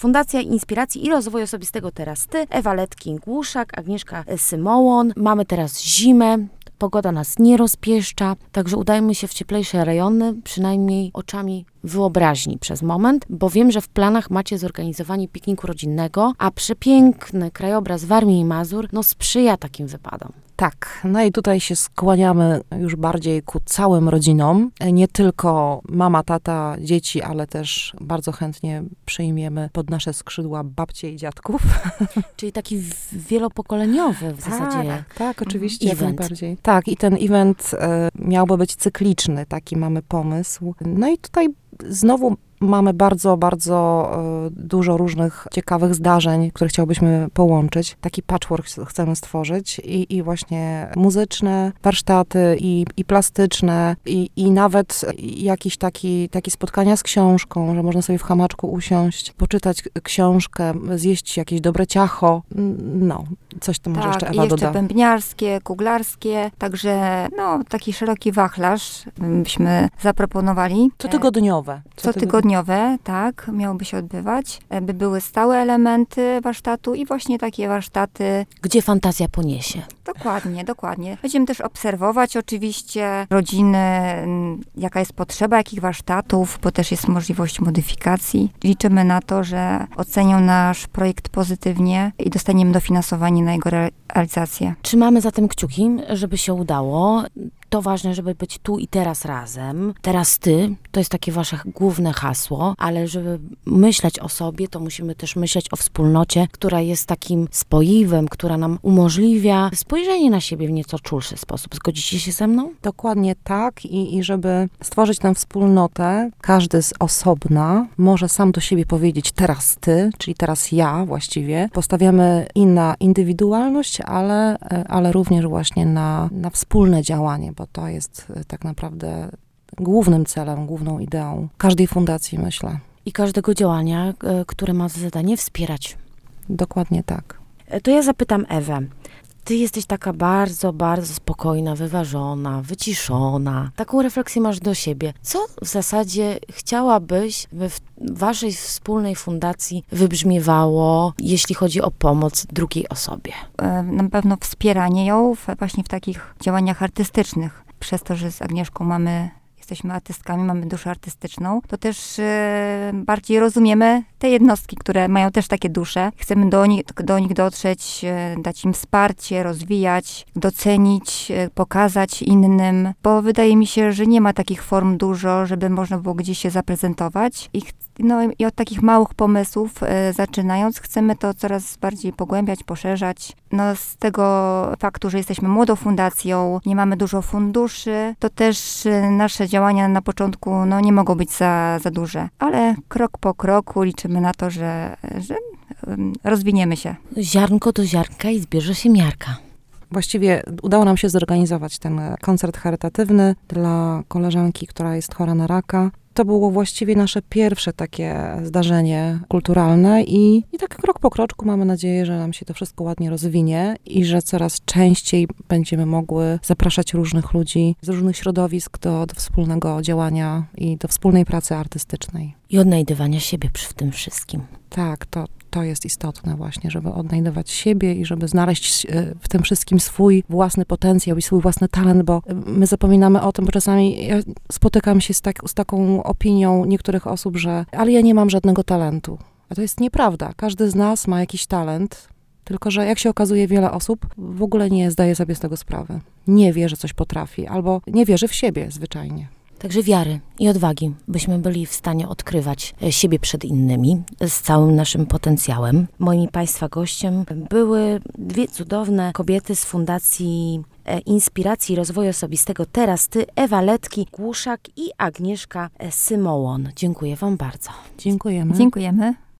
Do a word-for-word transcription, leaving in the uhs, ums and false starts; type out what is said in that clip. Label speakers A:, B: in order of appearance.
A: Fundacja Inspiracji i Rozwoju Osobistego Teraz Ty, Ewa Letkin-Głuszak, Agnieszka Symołon. Mamy teraz zimę. Pogoda nas nie rozpieszcza, także udajmy się w cieplejsze rejony, przynajmniej oczami wyobraźni przez moment, bo wiem, że w planach macie zorganizowanie pikniku rodzinnego, a przepiękny krajobraz Warmii i Mazur no, sprzyja takim wypadom.
B: Tak, no i tutaj się skłaniamy już bardziej ku całym rodzinom. Nie tylko mama, tata, dzieci, ale też bardzo chętnie przyjmiemy pod nasze skrzydła babcie i dziadków.
A: Czyli taki wielopokoleniowy w
B: tak,
A: zasadzie.
B: Tak, oczywiście, jak
A: event.
B: najbardziej. Tak, i ten event e, miałby być cykliczny, taki mamy pomysł. No i tutaj znowu mamy bardzo, bardzo e, dużo różnych ciekawych zdarzeń, które chciałbyśmy połączyć. Taki patchwork chcemy stworzyć i, i właśnie muzyczne warsztaty, i, i plastyczne, i, i nawet jakieś taki, takie spotkania z książką, że można sobie w hamaczku usiąść, poczytać książkę, zjeść jakieś dobre ciacho. No, coś tam może
C: tak,
B: jeszcze Ewa
C: i jeszcze
B: doda.
C: bębniarskie, kuglarskie, także no, taki szeroki wachlarz byśmy zaproponowali.
B: Cotygodniowe.
C: Cotygodniowe, tak, miałoby się odbywać, by były stałe elementy warsztatu i właśnie takie warsztaty.
A: Gdzie fantazja poniesie.
C: Dokładnie, dokładnie. Będziemy też obserwować oczywiście rodziny, jaka jest potrzeba, jakich warsztatów, bo też jest możliwość modyfikacji. Liczymy na to, że ocenią nasz projekt pozytywnie i dostaniemy dofinansowanie na jego realizację.
A: Trzymamy zatem kciuki, żeby się udało. To ważne, żeby być tu i teraz razem. Teraz ty, to jest takie wasze główne hasło, ale żeby myśleć o sobie, to musimy też myśleć o wspólnocie, która jest takim spoiwem, która nam umożliwia spojrzenie na siebie w nieco czulszy sposób. Zgodzicie się ze mną?
B: Dokładnie tak i, i żeby stworzyć tę wspólnotę, każdy z osobna może sam do siebie powiedzieć teraz ty, czyli teraz ja właściwie. Postawiamy i na indywidualność, ale, ale również właśnie na, na wspólne działanie, bo to jest tak naprawdę głównym celem, główną ideą każdej fundacji, myślę.
A: I każdego działania, które ma za zadanie wspierać.
B: Dokładnie tak.
A: To ja zapytam Ewę. Ty jesteś taka bardzo, bardzo spokojna, wyważona, wyciszona. Taką refleksję masz do siebie. Co w zasadzie chciałabyś, by w waszej wspólnej fundacji wybrzmiewało, jeśli chodzi o pomoc drugiej osobie?
C: Na pewno wspieranie ją w, właśnie w takich działaniach artystycznych. Przez to, że z Agnieszką mamy... jesteśmy artystkami, mamy duszę artystyczną, to też y, bardziej rozumiemy te jednostki, które mają też takie dusze. Chcemy do nich, do nich dotrzeć, y, dać im wsparcie, rozwijać, docenić, y, pokazać innym, bo wydaje mi się, że nie ma takich form dużo, żeby można było gdzieś się zaprezentować. I, no, i od takich małych pomysłów y, zaczynając, chcemy to coraz bardziej pogłębiać, poszerzać. No, z tego faktu, że jesteśmy młodą fundacją, nie mamy dużo funduszy, to też y, nasze działania na początku no, nie mogą być za, za duże, ale krok po kroku liczymy na to, że, że rozwiniemy się.
A: Ziarnko do ziarnka i zbierze się miarka.
B: Właściwie udało nam się zorganizować ten koncert charytatywny dla koleżanki, która jest chora na raka. To było właściwie nasze pierwsze takie zdarzenie kulturalne i, i tak krok po kroczku mamy nadzieję, że nam się to wszystko ładnie rozwinie i że coraz częściej będziemy mogły zapraszać różnych ludzi z różnych środowisk do, do wspólnego działania i do wspólnej pracy artystycznej.
A: I odnajdywania siebie przy tym wszystkim.
B: Tak, to, to jest istotne właśnie, żeby odnajdywać siebie i żeby znaleźć w tym wszystkim swój własny potencjał i swój własny talent, bo my zapominamy o tym, bo czasami ja spotykam się z, tak, z taką opinią niektórych osób, że ale ja nie mam żadnego talentu. A to jest nieprawda. Każdy z nas ma jakiś talent, tylko że jak się okazuje, wiele osób w ogóle nie zdaje sobie z tego sprawy. Nie wie, że coś potrafi, albo nie wierzy w siebie zwyczajnie.
A: Także wiary i odwagi, byśmy byli w stanie odkrywać siebie przed innymi z całym naszym potencjałem. Moim Państwa gościem były dwie cudowne kobiety z Fundacji Inspiracji i Rozwoju Osobistego Teraz Ty, Ewa Letkin-Głuszak i Agnieszka Symołon. Dziękuję Wam bardzo.
B: Dziękujemy.
C: Dziękujemy.